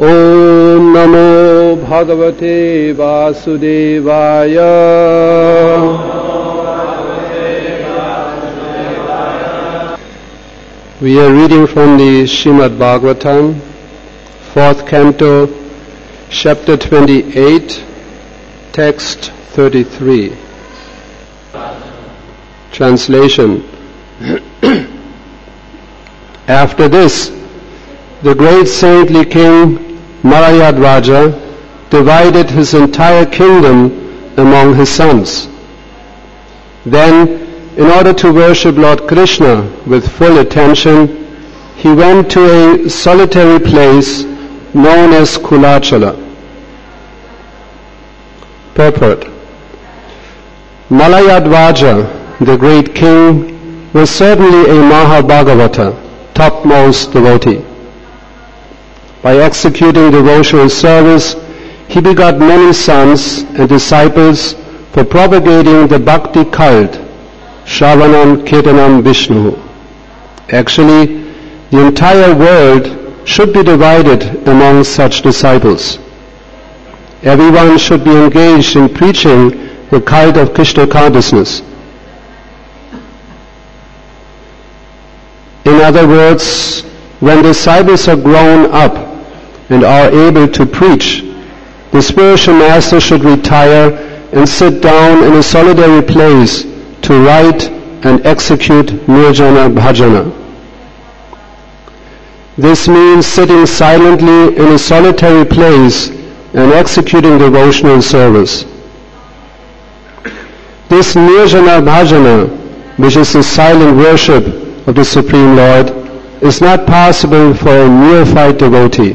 Om Namo Bhagavate Vasudevaya. We are reading from the Srimad Bhagavatam, 4th Canto, Chapter 28, Text 33. Translation. After this, the great saintly king Malayadvaja divided his entire kingdom among his sons. Then, in order to worship Lord Krishna with full attention, he went to a solitary place known as Kulachala. Purport. Malayadvaja, the great king, was certainly a Mahabhagavata, topmost devotee. By executing devotional service, he begot many sons and disciples for propagating the bhakti cult, Shravanam Kirtanam Vishnu. Actually, the entire world should be divided among such disciples. Everyone should be engaged in preaching the cult of Krishna consciousness. In other words, when disciples are grown up and are able to preach, the spiritual master should retire and sit down in a solitary place to write and execute Nirjana Bhajana. This means sitting silently in a solitary place and executing devotional service. This Nirjana Bhajana, which is the silent worship of the Supreme Lord, is not possible for a neophyte devotee.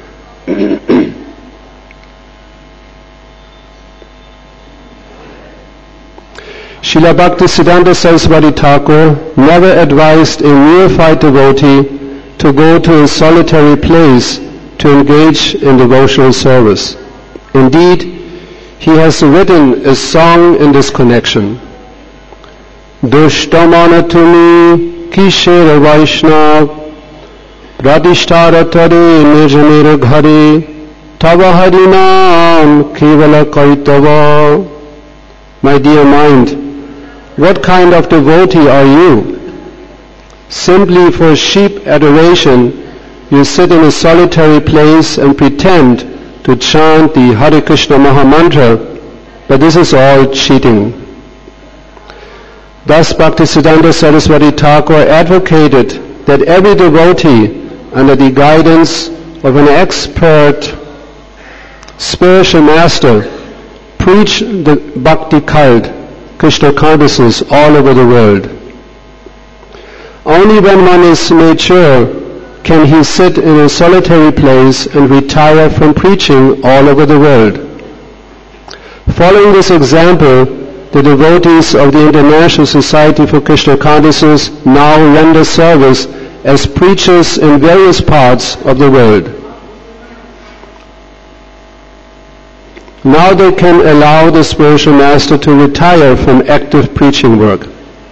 Srila Bhaktisiddhanta Saraswati Thakur never advised a neophyte devotee to go to a solitary place to engage in devotional service. Indeed, he has written a song in this connection. Dushtamana tumi kishera vaishnav Radhishtara tare nijamera ghare Tava harinam kevala kaitava. My dear mind, what kind of devotee are you? Simply for sheep adoration, you sit in a solitary place and pretend to chant the Hare Krishna Maha Mantra, but this is all cheating. Thus Bhaktisiddhanta Saraswati Thakur advocated that every devotee, under the guidance of an expert spiritual master, preach the bhakti cult, Krishna consciousness, all over the world. Only when one is mature can he sit in a solitary place and retire from preaching all over the world. Following this example, the devotees of the International Society for Krishna Consciousness now render service as preachers in various parts of the world. Now they can allow the spiritual master to retire from active preaching work.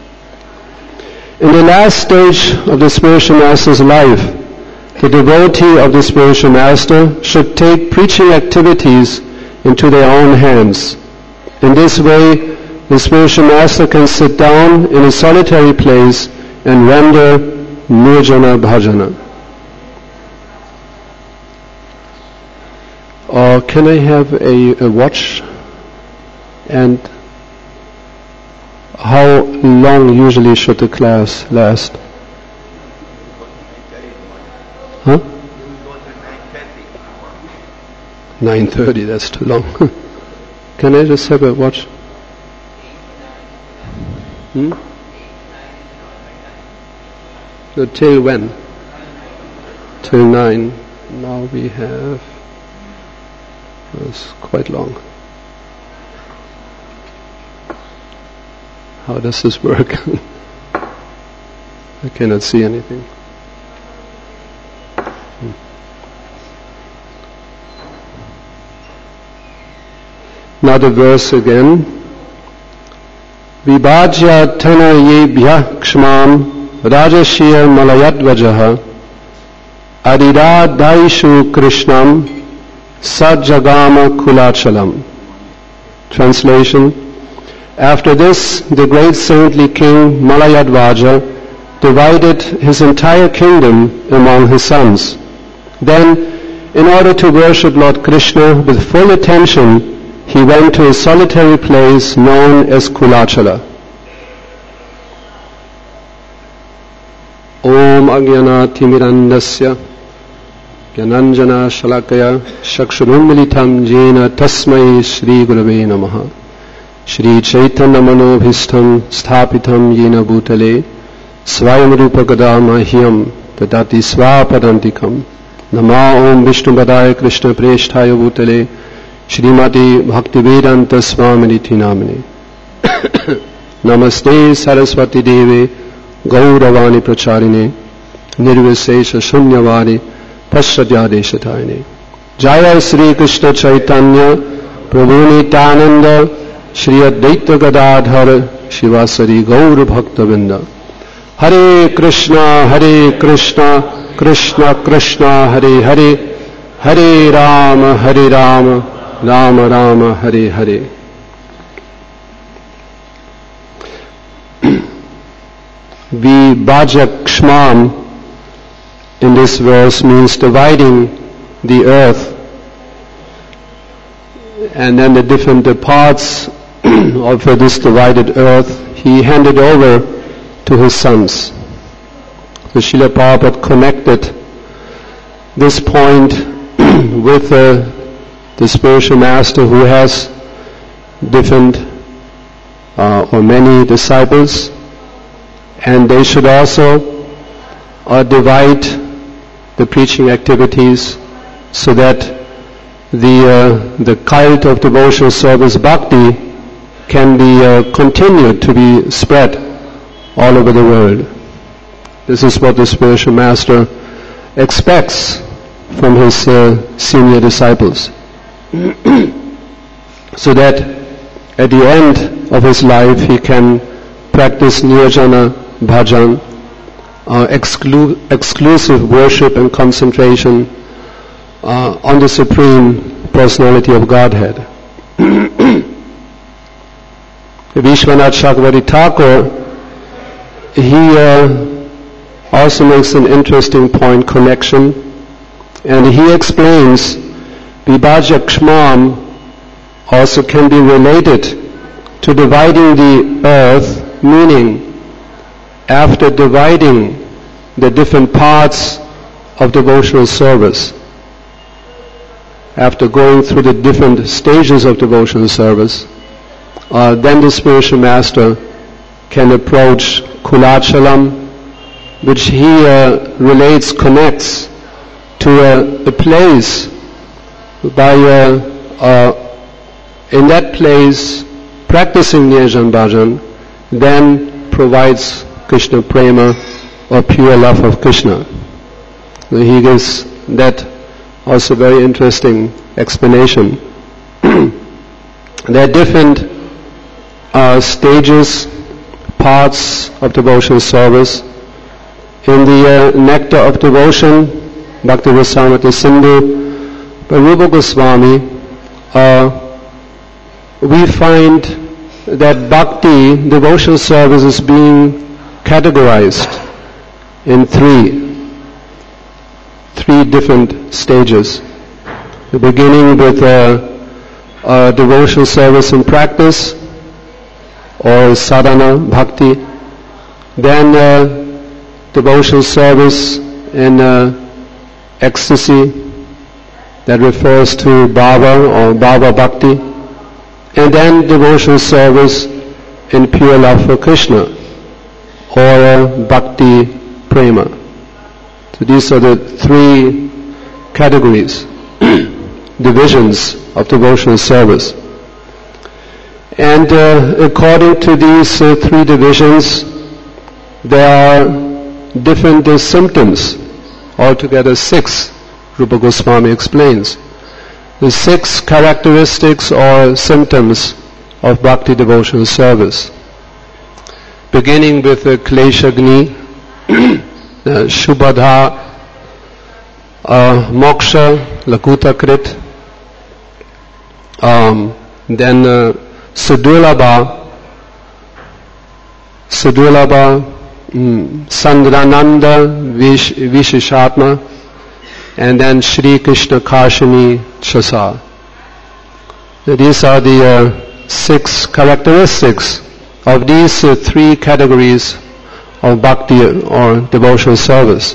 In the last stage of the spiritual master's life, the devotee of the spiritual master should take preaching activities into their own hands. In this way, the spiritual master can sit down in a solitary place and render Nirjana Bhajana. Or can I have a watch? And how long usually should the class last? Huh? 9:30, that's too long. Can I just have a watch? So till when? Till 9. Now we have... It's quite long. How does this work? I cannot see anything. Now the verse again. Vibhajya tana yebhyah kshmam rajashya malayadvajaha Adiradhaishu Krishnam Sajagama Kulachalam. Translation. After this, the great saintly king Malayadvaja divided his entire kingdom among his sons. Then, in order to worship Lord Krishna with full attention, he went to a solitary place known as Kulachala. Om Ajnanati Mirandasya Gyananjana Shalakaya Shakshurumilitam Jena Tasmai Shri Gurave Namaha. Shri Chaitanya Manobhistam Sthapitam Yena Bhutale Swayam Rupa Gadamahyam Tadati Swapadantikam Nama Om Vishnu Padaya Krishna Presthaya Bhutale Shrimati Bhaktivedanta Swaminiti Namini. Namaste Saraswati Devi Gauravani Pracharine Nirvisesha Shunyavani Paschadhyadeshatayane. Jaya Sri Krishna Chaitanya Prabhu Nityananda Shri Advaita Gadadhar Shivasari Gaur Bhaktavinda. Hare Krishna Krishna Krishna Hare Hare Hare Rama Rama Rama Hare Hare. Vibhajakshmam in this verse means dividing the earth, and then the different parts of this divided earth he handed over to his sons. So Srila Prabhupada connected this point with the spiritual master who has different or many disciples, and they should also divide the preaching activities so that the cult of devotional service bhakti can be continued to be spread all over the world. This is what the spiritual master expects from his senior disciples. So that at the end of his life he can practice nirjana bhajan, exclusive worship and concentration on the Supreme Personality of Godhead. Vishwanath Chakravarti Thakur, he also makes an interesting point connection, and he explains Vibhajakshmam also can be related to dividing the earth, meaning after dividing the different parts of devotional service, after going through the different stages of devotional service, then the spiritual master can approach Kulachalam, which he connects to a place by in that place practicing Nirjan Bhajan then provides Krishna Prema or pure love of Krishna. He gives that also very interesting explanation. There are different stages, parts of devotional service. In the Nectar of Devotion, Bhakti Rasamrita Sindhu, by Rupa Goswami, we find that bhakti, devotional service, is being categorized in three different stages. The beginning with devotional service in practice, or sadhana bhakti, then devotional service in ecstasy, that refers to bhava or bhava bhakti, and then devotional service in pure love for Krishna, or bhakti prema. So these are the three categories, divisions of devotional service. And according to these three divisions, there are different symptoms, altogether 6, Rupa Goswami explains. The 6 characteristics or symptoms of bhakti devotional service. Beginning with the Kleshagni, Shubhadha, Moksha, Lakutakrit, then Sudulabha, Sandrananda, Visheshatma, and then Shri Krishna Kashini Chasa. These are the 6 characteristics of these 3 categories of bhakti or devotional service.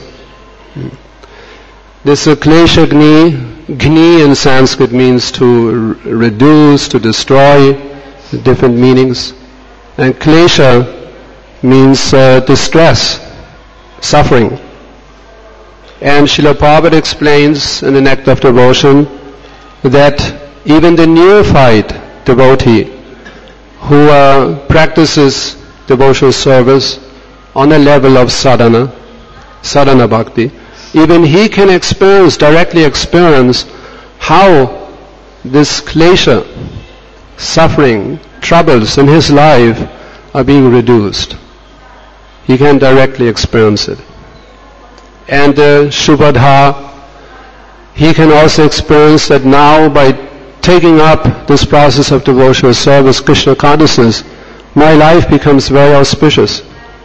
This Klesha Gni in Sanskrit means to reduce, to destroy, different meanings. And Klesha means distress, suffering. And Srila Prabhupada explains in the Nectar of Devotion that even the neophyte devotee who practices devotional service on a level of sadhana bhakti, even he can directly experience how this klesha, suffering, troubles in his life are being reduced. He can directly experience it. And Shubhadha, he can also experience that now by taking up this process of devotional service, Krishna consciousness, my life becomes very auspicious.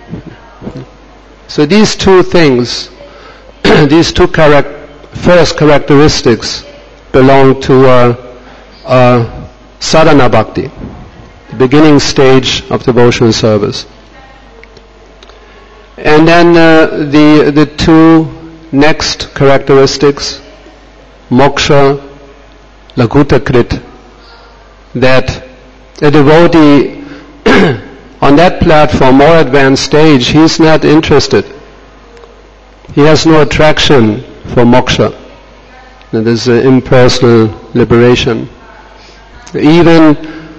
So these 2 things, these 2 first characteristics belong to sadhana bhakti, the beginning stage of devotional service. And then the 2 next characteristics, moksha, lakutakrit, that a devotee on that platform, more advanced stage, he is not interested. He has no attraction for moksha. That is impersonal liberation. Even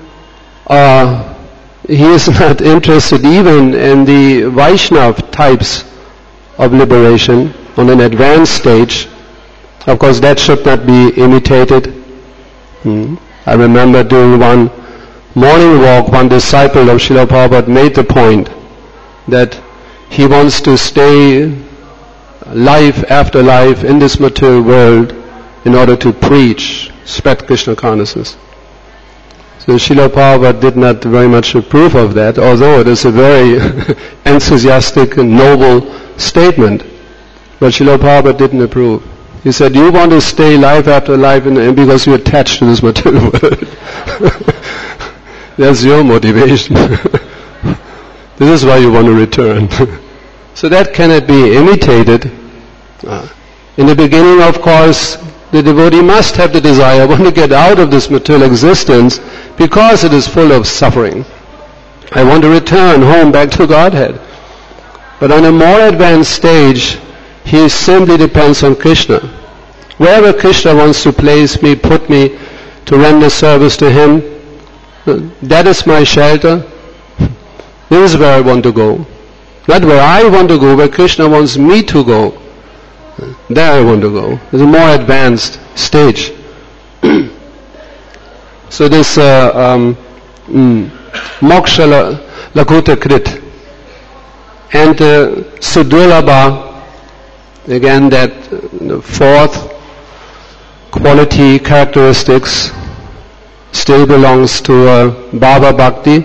he is not interested even in the Vaishnava types of liberation on an advanced stage. Of course, that should not be imitated. I remember during one morning walk, one disciple of Srila Prabhupada made the point that he wants to stay life after life in this material world in order to preach, spread Krishna consciousness. So Srila Prabhupada did not very much approve of that, although it is a very enthusiastic and noble statement. But Srila Prabhupada didn't approve. He said, you want to stay life after life because you're attached to this material world. That's your motivation. This is why you want to return. So that cannot be imitated. In the beginning, of course, the devotee must have the desire, I want to get out of this material existence because it is full of suffering. I want to return home back to Godhead. But on a more advanced stage, he simply depends on Krishna. Wherever Krishna wants to place me, put me, to render service to him, that is my shelter. This is where I want to go. Not where I want to go, where Krishna wants me to go. There I want to go. It's a more advanced stage. So this moksha lakutakrit and sudulabha, again that 4th quality characteristics still belongs to Bhava Bhakti,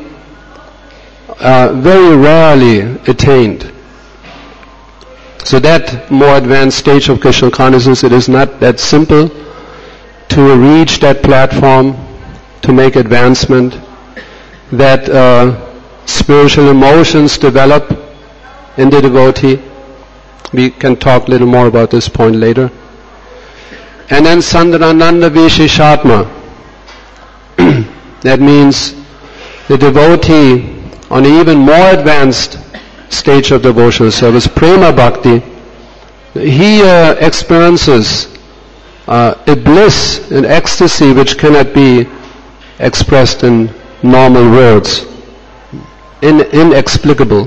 very rarely attained. So that more advanced stage of Krishna consciousness, it is not that simple to reach that platform, to make advancement, that spiritual emotions develop in the devotee. We can talk a little more about this point later. And then Sandrananda Visheshatma. That means the devotee on an even more advanced stage of devotional service, Prema Bhakti, he experiences a bliss, an ecstasy which cannot be expressed in normal words. Inexplicable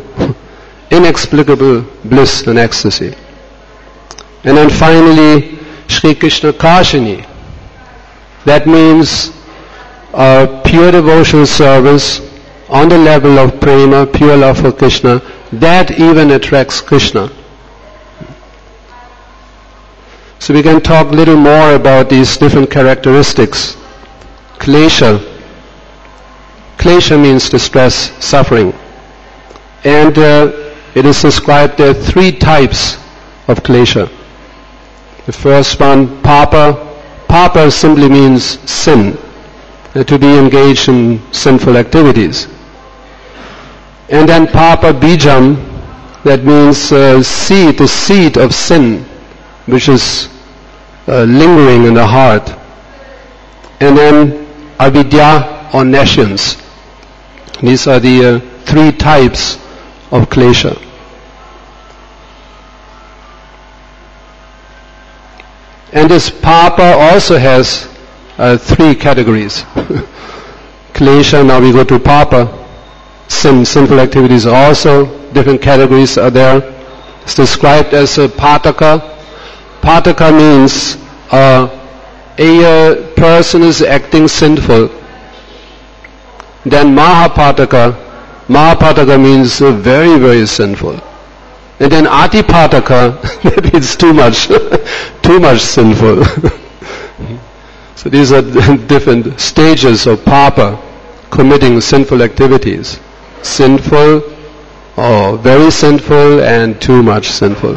bliss and ecstasy. And then finally, Shri Krishna Kashini. That means pure devotional service on the level of prema, pure love for Krishna, that even attracts Krishna. So we can talk a little more about these different characteristics. Klesha. Klesha means distress, suffering. And it is described there are 3 types of klesha. The first one, papa. Papa simply means sin, to be engaged in sinful activities. And then papa bijam, that means seed, the seed of sin, which is lingering in the heart. And then avidya or nescience. These are the 3 types of klesha. And this papa also has 3 categories. Klesha, now we go to papa. Sinful activities also, different categories are there. It's described as a pataka. Pataka means a person is acting sinful. Then mahapataka. Mahapataka means very, very sinful. And then atipataka, that means too much sinful. So these are different stages of papa, committing sinful activities. Sinful, or very sinful, and too much sinful.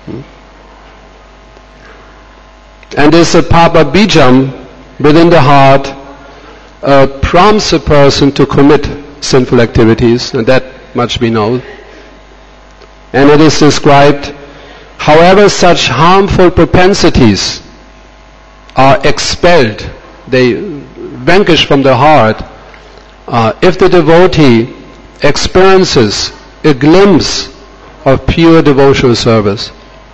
And this papa bijam within the heart prompts a person to commit sinful activities, and that much we know. And it is described, however such harmful propensities are expelled, they vanquish from the heart, if the devotee experiences a glimpse of pure devotional service,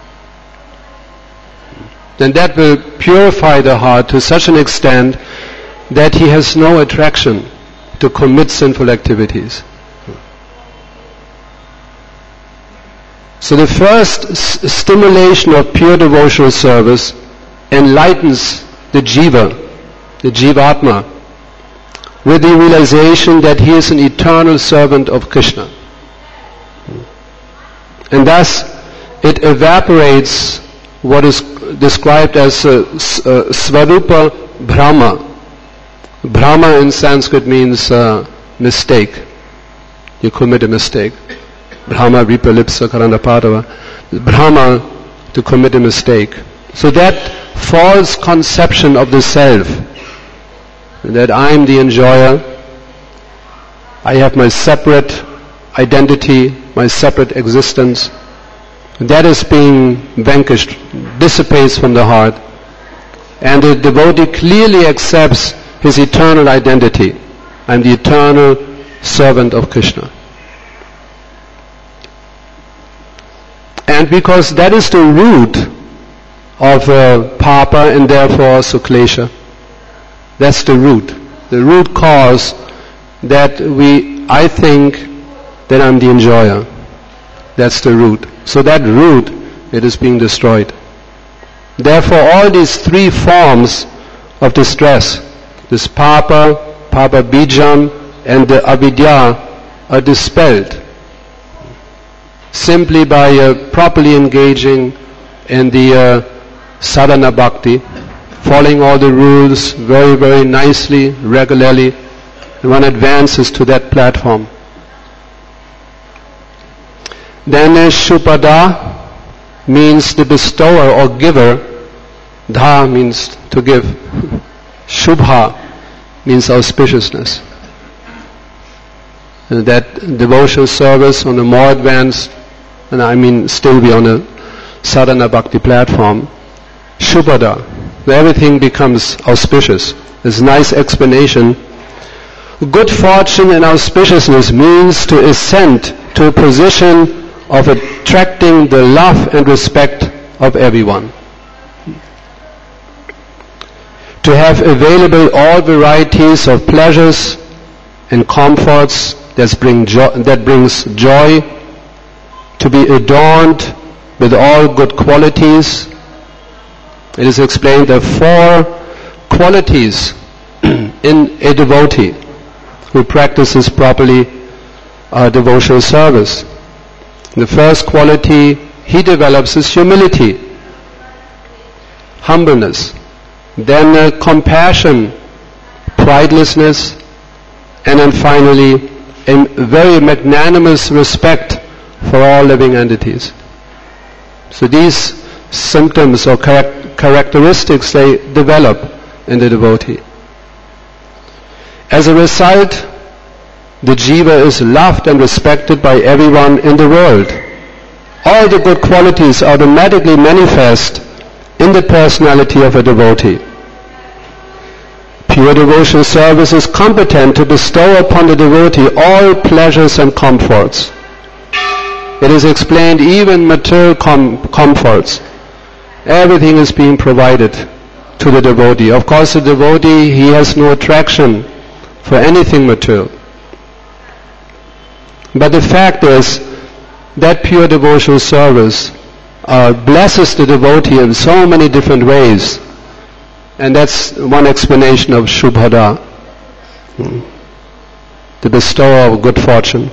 then that will purify the heart to such an extent that he has no attraction to commit sinful activities. So the first stimulation of pure devotional service enlightens the jivatma, with the realization that he is an eternal servant of Krishna. And thus it evaporates what is described as Svarupa Brahma. Brahma in Sanskrit means mistake. You commit a mistake. Brahma Vipralipsa Karanapatava. Brahma, to commit a mistake. So that false conception of the self, that I am the enjoyer, I have my separate identity, my separate existence, that is being vanquished, dissipates from the heart, and the devotee clearly accepts his eternal identity. I am the eternal servant of Krishna. And because that is the root of papa and therefore also klesha, that's the root cause that I think that I'm the enjoyer. That's the root. So that root, it is being destroyed. Therefore all these 3 forms of distress, this papa bijam, and the avidya, are dispelled simply by properly engaging in the sadhana bhakti, following all the rules very, very nicely, regularly, and one advances to that platform. Then Shupada means the bestower or giver. Dha means to give. Shubha means auspiciousness. And that devotional service on a more advanced, and I mean still be on a sadhana bhakti platform, Shupada, where everything becomes auspicious. There's a nice explanation. Good fortune and auspiciousness means to ascend to a position of attracting the love and respect of everyone. To have available all varieties of pleasures and comforts that brings joy, to be adorned with all good qualities. It is explained there are 4 qualities in a devotee who practices properly devotional service. The first quality he develops is humility. humbleness. Then compassion, pridelessness, and then finally a very magnanimous respect for all living entities. So these symptoms or characteristics, they develop in the devotee. As a result, the jiva is loved and respected by everyone in the world. All the good qualities automatically manifest in the personality of a devotee. Pure devotional service is competent to bestow upon the devotee all pleasures and comforts. It is explained even material comforts. Everything is being provided to the devotee. Of course, the devotee, he has no attraction for anything material. But the fact is that pure devotional service blesses the devotee in so many different ways. And that's one explanation of Shubhada, the bestower of good fortune.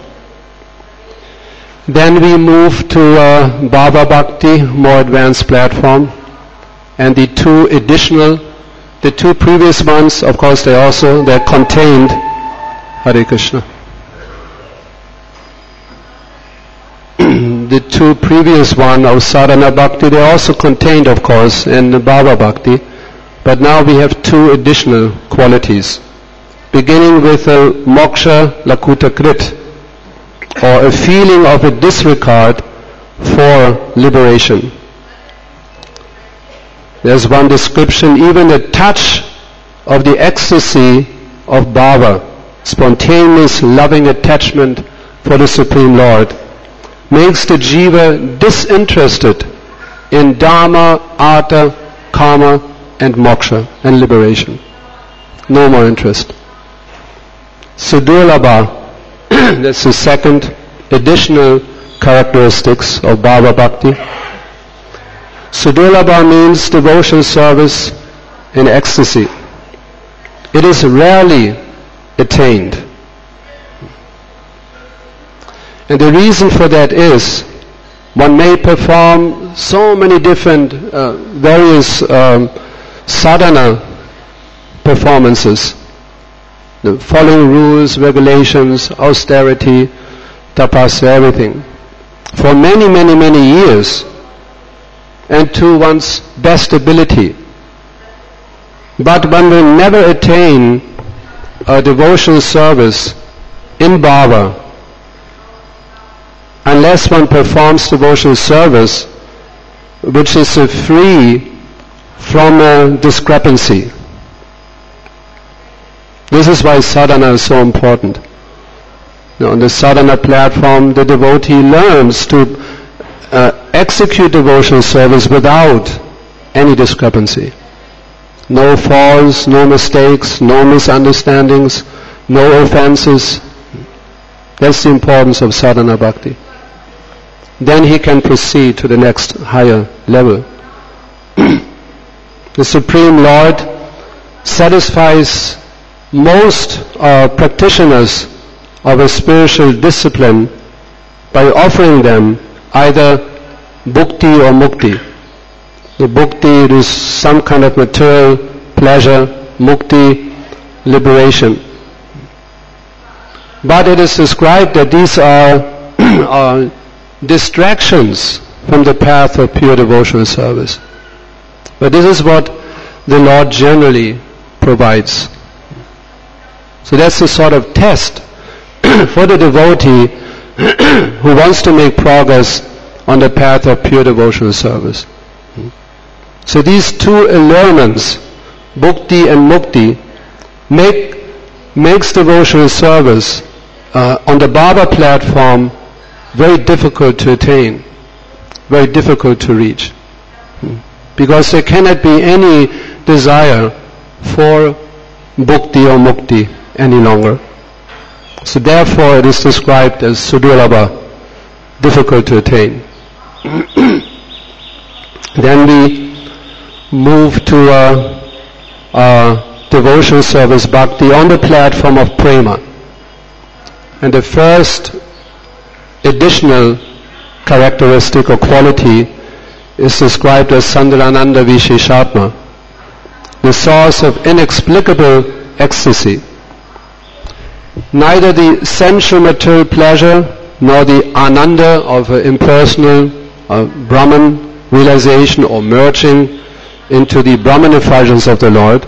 Then we move to Bhava Bhakti, more advanced platform, and the two previous ones, of course, they're contained. Hare Krishna. The two previous ones of Sadhana Bhakti, they're also contained, of course, in Bhava Bhakti, but now we have two additional qualities, beginning with a moksha lakuta krit, or a feeling of a disregard for liberation. There's one description, even the touch of the ecstasy of bhava, spontaneous loving attachment for the Supreme Lord, makes the jiva disinterested in dharma, artha, karma, and moksha, and liberation. No more interest. Sudurlabha, that's the second additional characteristics of Bhava Bhakti. Sudurlabha means devotional service in ecstasy. It is rarely attained. And the reason for that is, one may perform so many different various sadhana performances, following rules, regulations, austerity, tapasya, everything, for many, many, many years, and to one's best ability. But one will never attain a devotional service in bhava unless one performs devotional service which is free from a discrepancy. This is why sadhana is so important. On the sadhana platform, the devotee learns to execute devotional service without any discrepancy. No faults, no mistakes, no misunderstandings, no offenses. That's the importance of sadhana bhakti. Then he can proceed to the next higher level. The Supreme Lord satisfies most practitioners of a spiritual discipline by offering them either bhukti or mukti. The bhukti is some kind of material pleasure, mukti, liberation. But it is described that these are distractions from the path of pure devotional service. But this is what the Lord generally provides. So that's the sort of test for the devotee who wants to make progress on the path of pure devotional service. So these two allurements, bhukti and mukti, makes devotional service on the Bhava platform very difficult to attain, very difficult to reach. Because there cannot be any desire for bhukti or mukti any longer. So therefore it is described as sudurlabha, difficult to attain. Then we move to devotional service bhakti on the platform of prema. And the first additional characteristic or quality is described as Sandarananda Visheshatma, the source of inexplicable ecstasy. Neither the sensual material pleasure nor the ananda of impersonal Brahman realization or merging into the Brahman effulgence of the Lord.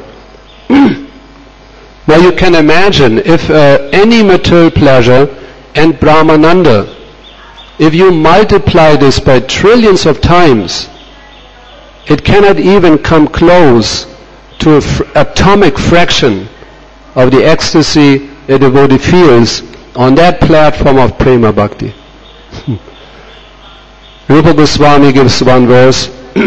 Now you can imagine if any material pleasure and Brahmananda, if you multiply this by trillions of times, it cannot even come close to an atomic fraction of the ecstasy a devotee feels on that platform of Prema Bhakti. Rupa Goswami gives one verse,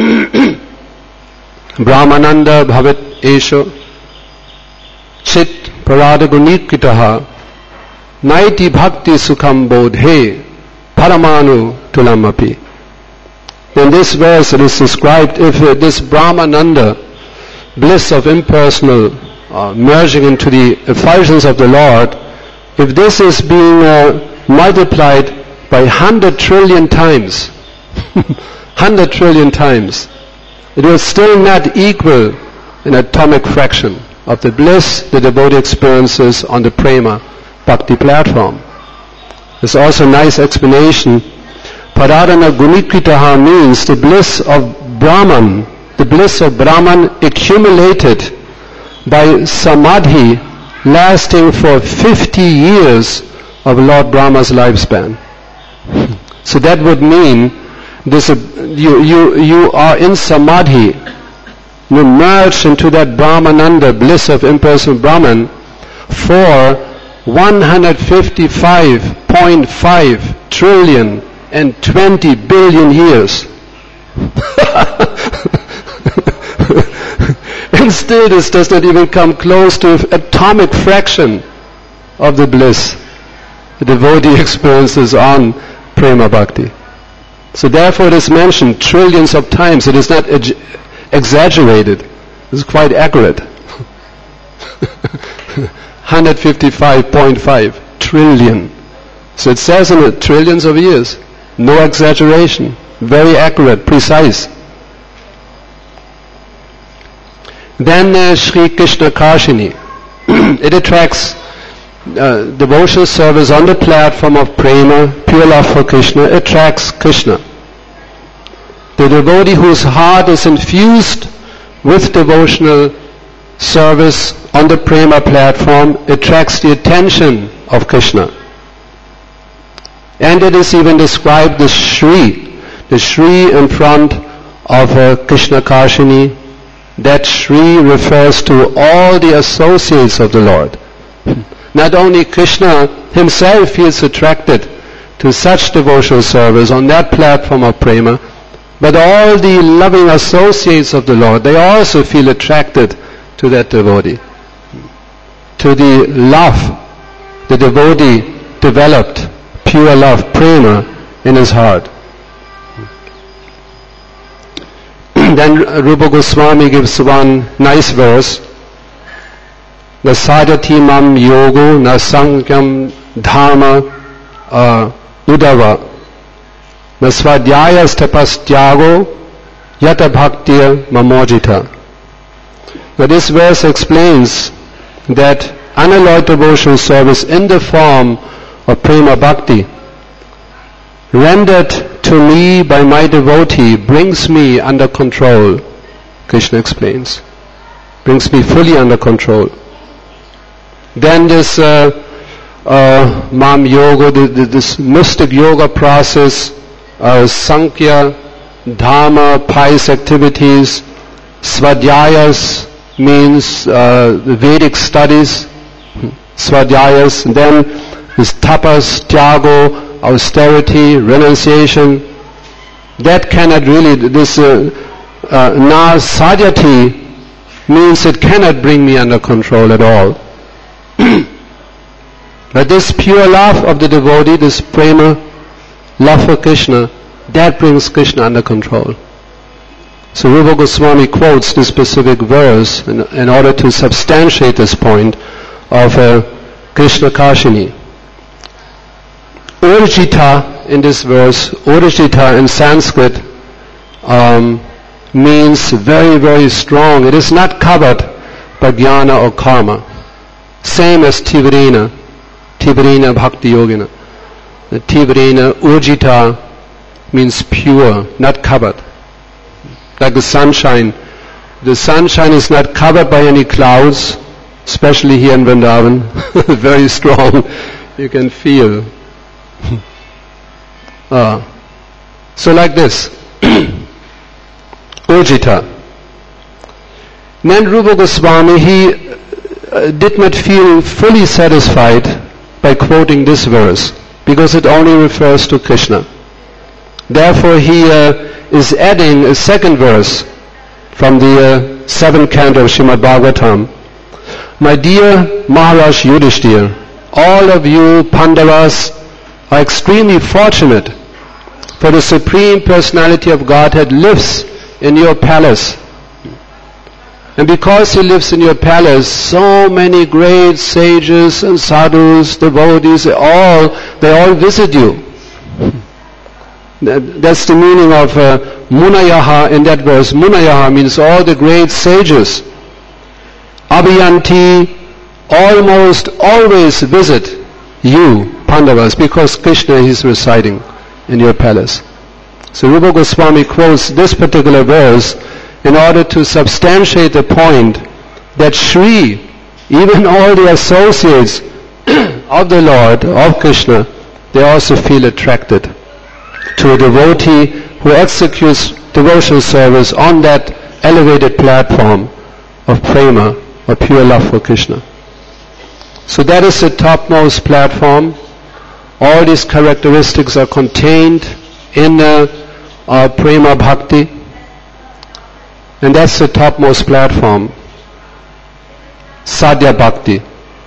Brahmananda bhavet esho chit parada gunikitaha naiti bhakti sukham bodhe paramanu tulamapi. In this verse it is described, if this Brahmananda, bliss of impersonal merging into the effulgence of the Lord, if this is being multiplied by 100 trillion times, 100 trillion times, it will still not equal an atomic fraction of the bliss the devotee experiences on the Prema Bhakti platform. There's also a nice explanation. Paradana Gunikitaha means the bliss of Brahman, the bliss of Brahman accumulated by samadhi lasting for 50 years of Lord Brahma's lifespan. So that would mean this, you are in samadhi, you merge into that Brahmananda, bliss of impersonal Brahman, for 155.5 trillion and 20 billion years. And still this does not even come close to an atomic fraction of the bliss the devotee experiences on Prema Bhakti. So therefore it is mentioned trillions of times. It is not exaggerated. It is quite accurate. 155.5 trillion. So it says in it trillions of years. No exaggeration. Very accurate, precise. Then Sri Krishna Kashini. It attracts devotional service on the platform of Prema, pure love for Krishna, attracts Krishna. The devotee whose heart is infused with devotional service on the Prema platform attracts the attention of Krishna. And it is even described the Shri in front of Krishna Kashini. That Shri refers to all the associates of the Lord. Not only Krishna himself feels attracted to such devotional service on that platform of Prema, but all the loving associates of the Lord, they also feel attracted to that devotee, to the love the devotee developed, pure love, Prema, in his heart. Then Rupa Goswami gives one nice verse. Na sadhati mam yogo na sankham dharma udava na svadhyayas tapastyago yata bhaktir mamojita. Now this verse explains that unalloyed devotional service in the form of Prema Bhakti rendered to me by my devotee brings me under control. Krishna explains. Brings me fully under control. Then this Mam Yoga, this mystic yoga process, Sankhya, Dharma, pious activities, Svadhyayas means the Vedic studies, Svadhyayas, and then this Tapas, Tyago, austerity, renunciation, that cannot really, this na-sadhyati means it cannot bring me under control at all. But this pure love of the devotee, this Prema, love for Krishna, that brings Krishna under control. So Rupa Goswami quotes this specific verse in order to substantiate this point of Krishna Kashini. Urjita in this verse, Urjita in Sanskrit means very, very strong. It is not covered by jnana or karma. Same as Tivrena Bhakti Yogina. The Tivrena Urjita means pure, not covered. Like the sunshine. The sunshine is not covered by any clouds, especially here in Vrindavan. Very strong. You can feel. So like this. Urjita. Then Rupa Goswami, he did not feel fully satisfied by quoting this verse, because it only refers to Krishna. Therefore he is adding a second verse from the 7th canto of Srimad Bhagavatam. My dear Maharaj Yudhishthira, all of you Pandavas are extremely fortunate, for the Supreme Personality of Godhead lives in your palace. And because he lives in your palace, so many great sages and sadhus, devotees, they all visit you. That's the meaning of Munayaha in that verse. Munayaha means all the great sages. Abhiyanti almost always visit you, Pandavas, because Krishna is residing in your palace. So Rupa Goswami quotes this particular verse in order to substantiate the point that Shri, even all the associates of the Lord, of Krishna, they also feel attracted to a devotee who executes devotional service on that elevated platform of prema, or pure love for Krishna. So that is the topmost platform. All these characteristics are contained in prema bhakti. And that's the topmost platform. Sadhya bhakti.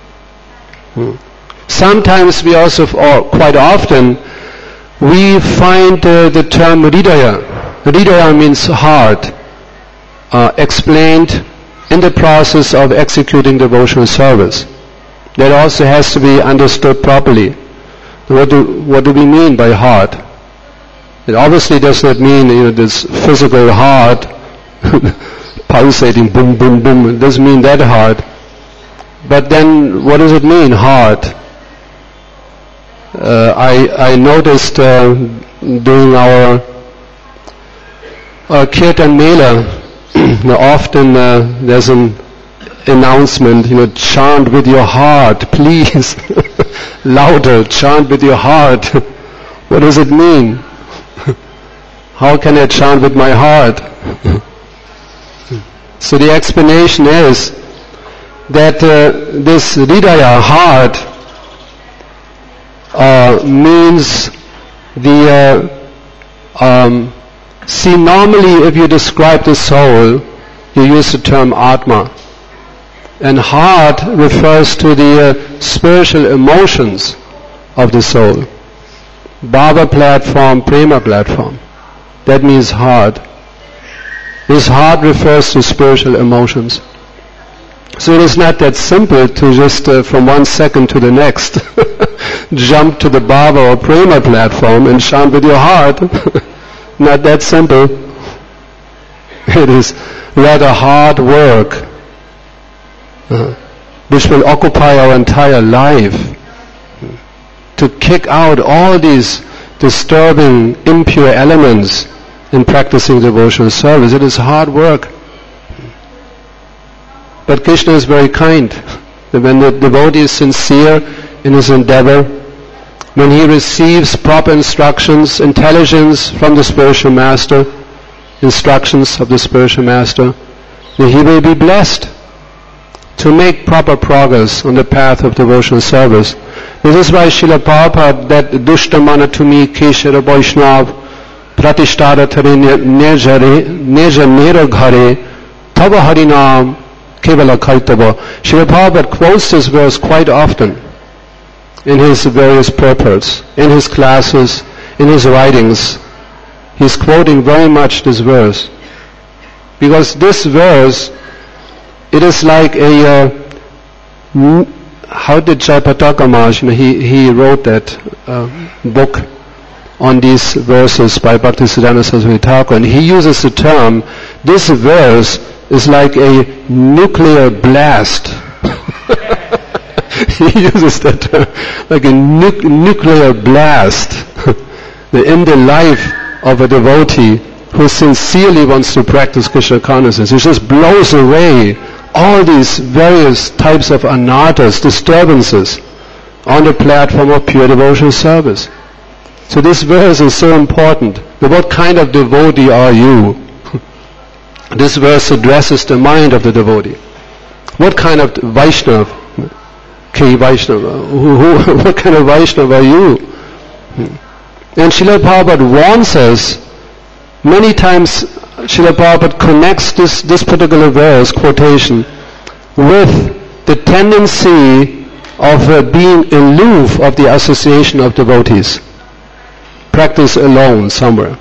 Sometimes we also, or quite often, we find the term Hridaya. Hridaya means heart, explained in the process of executing devotional service. That also has to be understood properly. What do we mean by heart? It obviously does not mean this physical heart pulsating, boom, boom, boom. It doesn't mean that heart. But then, what does it mean, heart? I noticed during our Kirtan Mela, often there's an announcement, chant with your heart, please. Louder, chant with your heart. What does it mean? How can I chant with my heart? So the explanation is that this Hridaya, heart, means the see, normally if you describe the soul, you use the term Atma, and heart refers to the spiritual emotions of the soul. Bhava platform, prema platform, that means heart. This heart refers to spiritual emotions. So it is not that simple to just from one second to the next jump to the bhava or prema platform and chant with your heart. Not that simple. It is rather hard work which will occupy our entire life to kick out all these disturbing, impure elements in practicing devotional service. It is hard work. But Krishna is very kind. When the devotee is sincere in his endeavor, when he receives proper instructions, intelligence from the spiritual master, instructions of the spiritual master, then he will be blessed to make proper progress on the path of devotional service. This is why Srila Prabhupada, that Dushtamana Tumi Keshara Vaishnav Pratishtara Thare Neja Nera Ghare Tava Harinam Kevala Kaitava. Srila Prabhupada quotes this verse quite often in his various purports, in his classes, in his writings. He's quoting very much this verse. Because this verse, it is like a, how did Jayapataka Maharaj, he wrote that book on these verses by Bhaktisiddhanta Saraswati Thakur, and he uses the term, this verse is like a nuclear blast. He uses that term, like a nuclear blast in the life of a devotee who sincerely wants to practice Krishna consciousness. It just blows away all these various types of anarthas, disturbances, on the platform of pure devotional service. So this verse is so important. What kind of devotee are you? This verse addresses the mind of the devotee. What kind of Vaishnava? What kind of Vaishnava are you? And Srila Prabhupada warns us, many times Srila Prabhupada connects this particular verse, quotation, with the tendency of being aloof of the association of devotees. Practice alone somewhere.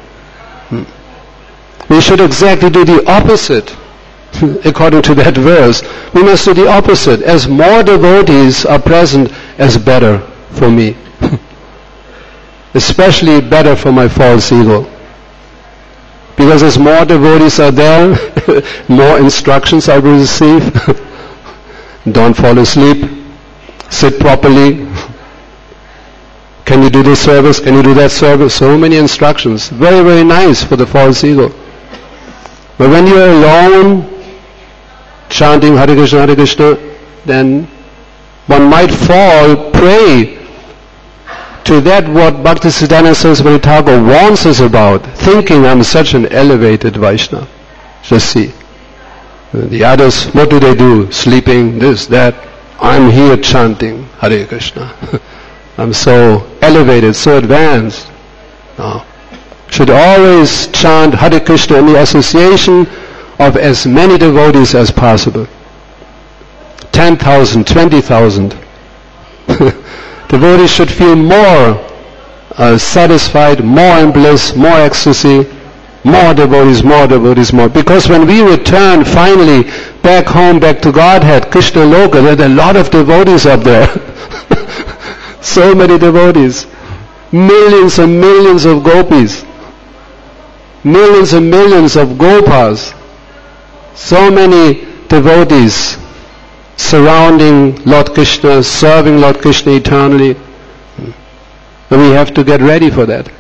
We should exactly do the opposite. According to that verse, we must do the opposite. As more devotees are present, as better for me. Especially better for my false ego. Because as more devotees are there, more instructions I will receive. Don't fall asleep. Sit properly. Can you do this service? Can you do that service? So many instructions. Very, very nice for the false ego. But when you're alone, chanting Hare Krishna, then one might fall prey to that what Bhaktisiddhanta Saraswati Thakur warns us about, thinking I'm such an elevated Vaishnava. Just see. The others, what do? Sleeping, this, that. I'm here chanting Hare Krishna. I'm so elevated, so advanced. No. Should always chant Hare Krishna in the association of as many devotees as possible. 10,000, 20,000. Devotees should feel more satisfied, more in bliss, more ecstasy, more devotees, more. Because when we return finally back home, back to Godhead, Krishna Loka, there are a lot of devotees up there. So many devotees. Millions and millions of gopis. Millions and millions of gopas. So many devotees surrounding Lord Krishna, serving Lord Krishna eternally. And we have to get ready for that.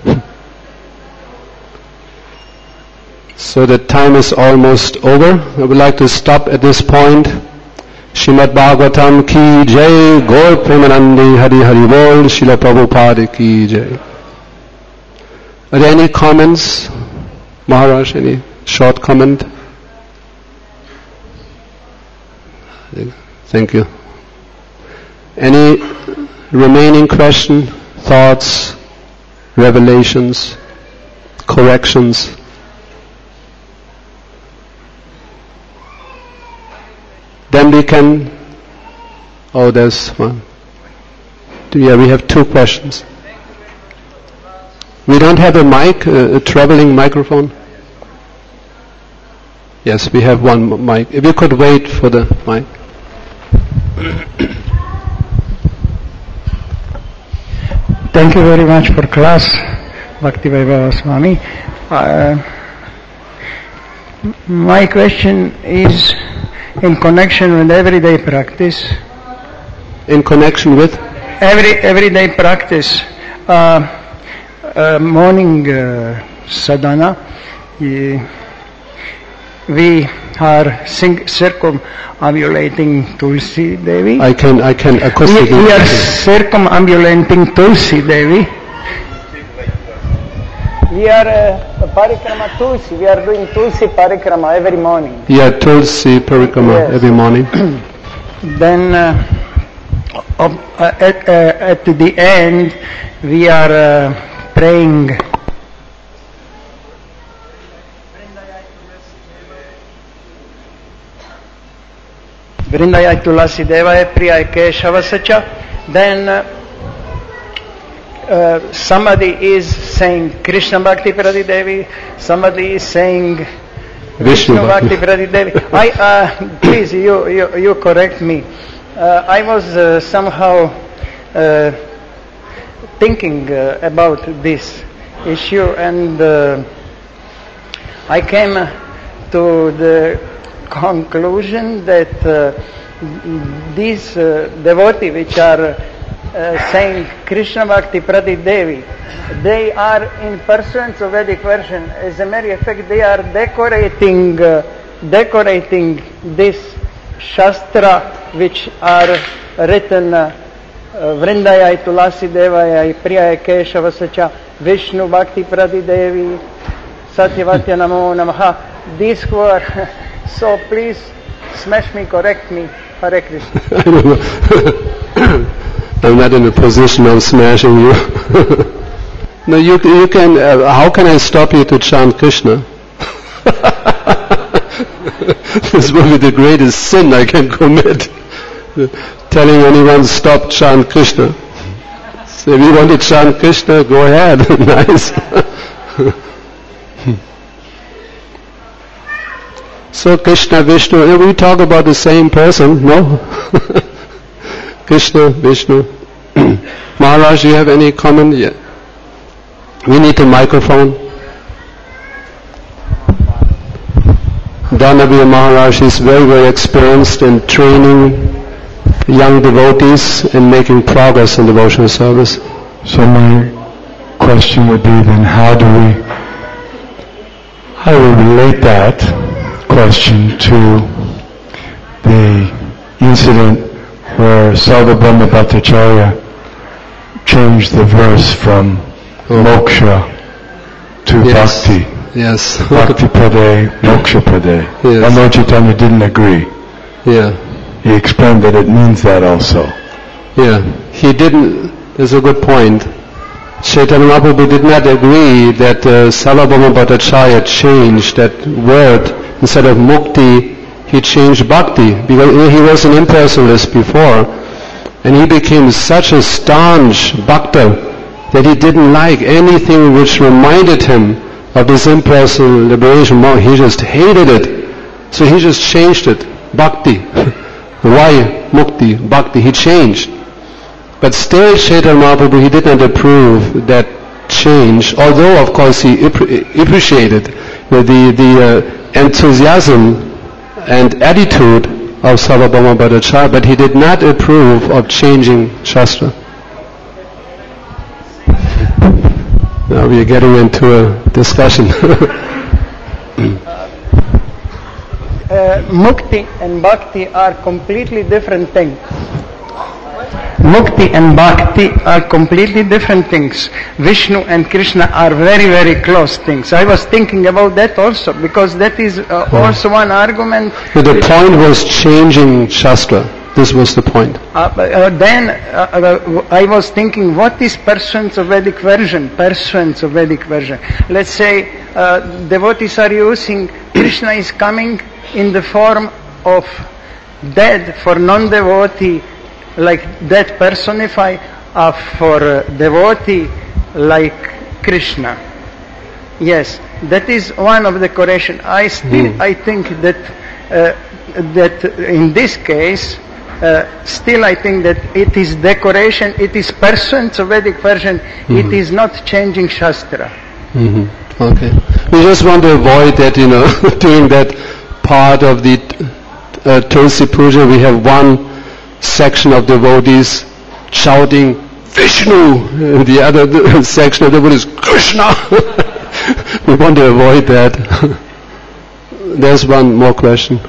So the time is almost over. I would like to stop at this point. Srimad Bhagavatam ki jai, Gaur Premanandi Hari Hari Bol, Srila Prabhupada ki jai. Are there any comments? Maharaj, any short comment? Thank you. Any remaining question, thoughts, revelations, corrections? Then we can... Oh, there's one. Yeah, we have two questions. We don't have a mic, a traveling microphone? Yes, we have one mic. If you could wait for the mic. Thank you very much for class, Bhakti Vaibhava Swami. My question is in connection with everyday practice. In connection with? Everyday practice. Morning sadhana. We are circumambulating Tulsi Devi. I can acoustically. We are circumambulating Tulsi Devi. We are parikrama Tulsi. We are doing Tulsi parikrama every morning. Yeah, Tulsi parikrama every morning. Then at the end we are praying. Vrindayai Tulasi Devaya Priyai Keshava Sacha. Then somebody is saying Krishna Bhakti Prati Devi, somebody is saying Vishnu Bhakti Prati Devi. Please, you correct me. I was somehow thinking about this. issue, and I came to the conclusion that these devotees which are saying Krishna Bhakti Pradit Devi, they are in pursuance of Vedic version. As a matter of fact, they are decorating this Shastra which are written Vrindayai Tulasi Devayai Priyai Keshava Sacha Vishnu Bhakti Pradit Devi Satyavatya Namo Namaha. These were, so please smash me, correct me. Hare Krishna. I don't know. I'm not in a position of smashing you. No, you can. How can I stop you to chant Krishna? This will be the greatest sin I can commit. Telling anyone stop chant Krishna. So if you want to chant Krishna, go ahead. Nice. So Krishna, Vishnu, we talk about the same person, no? Krishna, Vishnu. Maharaj, do you have any comment? Yeah. We need a microphone. Danavi Maharaj is very, very experienced in training young devotees and making progress in devotional service. So my question would be then, how do we relate that question to the incident where Sarvabhauma Bhattacharya changed the verse from moksha to bhakti. Yes. Bhakti Pade, Moksha Pade. Yes. And Lord Chaitanya didn't agree. Yeah. He explained that it means that also. Yeah. He didn't, that's a good point. Chaitanya Mahaprabhu did not agree that Sarvabhauma Bhattacharya changed that word. Instead of mukti, he changed bhakti, because he was an impersonalist before, and he became such a staunch bhakta that he didn't like anything which reminded him of this impersonal liberation. He just hated it. So he just changed it. Bhakti. Why mukti? Bhakti. He changed. But still Chaitanya Mahaprabhu, he did not approve that change, although of course he appreciated the enthusiasm and attitude of Sarvabhauma Bhattacharya, but he did not approve of changing Shastra. Now we are getting into a discussion. Mukti and Bhakti are completely different things. Mukti and Bhakti are completely different things. Vishnu and Krishna are very, very close things. I was thinking about that also, because that is also one argument. But the point was changing Shastra. This was the point. Then I was thinking, what is pursuance of Vedic version? Pursuance of Vedic version. Let's say devotees are using, Krishna is coming in the form of dead for non-devotee, like dead personify, for devotee like Krishna. Yes, that is one of the correction. I think that that in this case, still I think that it is decoration, it is pursuance of Vedic version, it is not changing Shastra. Okay. We just want to avoid that, during that part of the Tulsi Puja, we have one section of devotees shouting Vishnu, and the other section of devotees Krishna. We want to avoid that. There's one more question.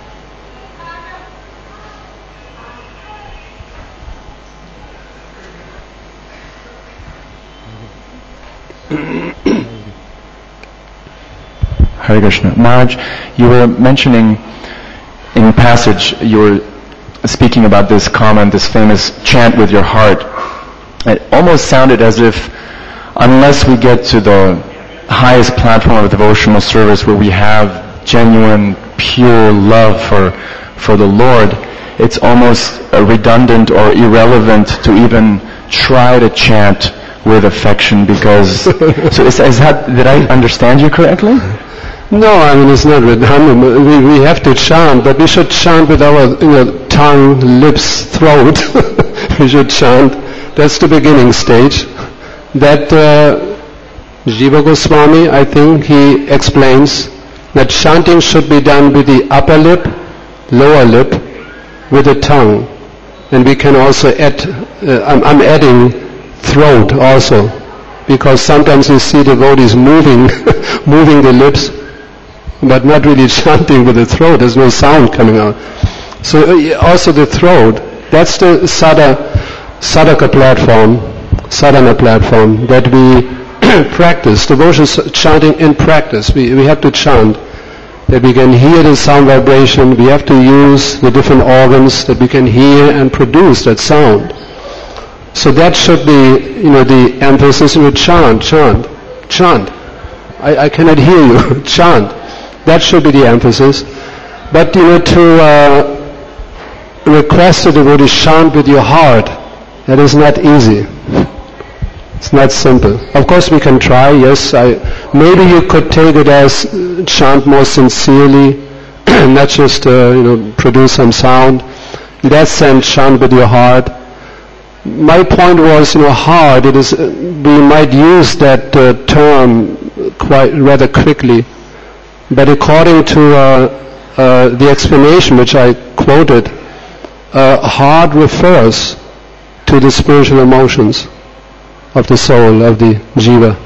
Hare Krishna. Maharaj, you were mentioning in passage, you were speaking about this comment, this famous chant with your heart. It almost sounded as if unless we get to the highest platform of devotional service where we have genuine, pure love for the Lord, it's almost redundant or irrelevant to even try to chant with affection, because so is that, did I understand you correctly? No, it's not redundant. We have to chant, but we should chant with our tongue, lips, throat. We should chant. That's the beginning stage. That Jiva Goswami, I think he explains that chanting should be done with the upper lip, lower lip, with the tongue. And we can also add, I'm adding throat also, because sometimes you see devotees moving, moving the lips, but not really chanting with the throat. There's no sound coming out. So also the throat, that's the sadhaka platform, sadhana platform that we practice, devotions chanting in practice. We have to chant that we can hear the sound vibration. We have to use the different organs that we can hear and produce that sound. So that should be, the emphasis. Chant. I cannot hear you. Chant. That should be the emphasis. But to request the devotee chant with your heart, that is not easy. It's not simple. Of course we can try, yes. Maybe you could take it as chant more sincerely, not just produce some sound. In that sense, chant with your heart. My point was, heart, it is, we might use that term quite rather quickly, but according to the explanation which I quoted, heart refers to the spiritual emotions of the soul, of the jiva.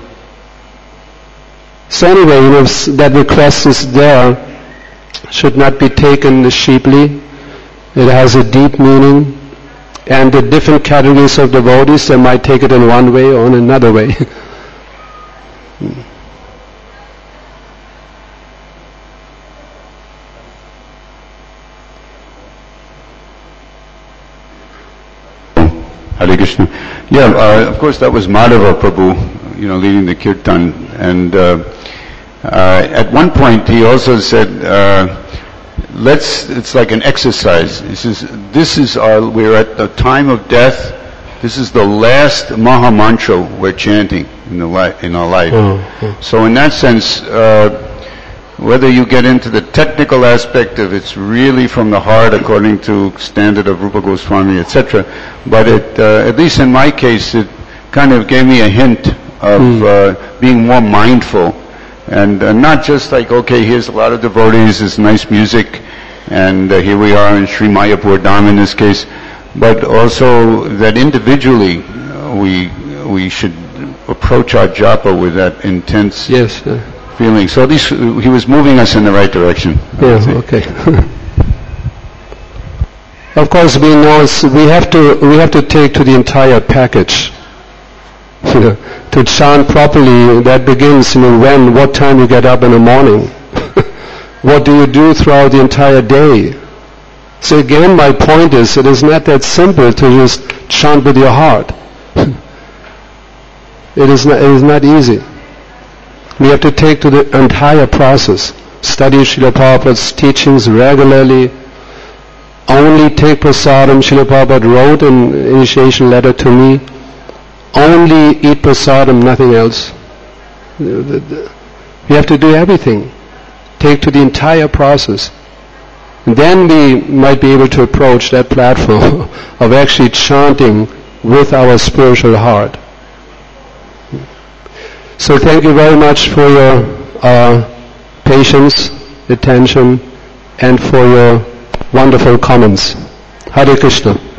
So anyway, that request is there, should not be taken cheaply. It has a deep meaning, and the different categories of devotees, they might take it in one way or in another way. Hare Krishna. Yeah, of course that was Madhava Prabhu, leading the kirtan. And at one point he also said, it's like an exercise. He says, we're at the time of death. This is the last Maha Mantra we're chanting in our life. Mm-hmm. So in that sense, whether you get into the technical aspect of it's really from the heart according to standard of Rupa Goswami, etc., but at least in my case, it kind of gave me a hint of being more mindful, and not just like, okay, here's a lot of devotees, it's nice music, and here we are in Sri Mayapur Dham in this case, but also that individually we should approach our japa with that intense feeling. So at least he was moving us in the right direction. Yeah, okay. Of course, we know we have to take to the entire package. To chant properly, that begins what time you get up in the morning. What do you do throughout the entire day? So again, my point is, it is not that simple to just chant with your heart. It is not easy. We have to take to the entire process. Study Srila Prabhupada's teachings regularly. Only take prasadam. Srila Prabhupada wrote an initiation letter to me. Only eat prasadam, nothing else. We have to do everything. Take to the entire process. And then we might be able to approach that platform of actually chanting with our spiritual heart. So thank you very much for your patience, attention, and for your wonderful comments. Hare Krishna.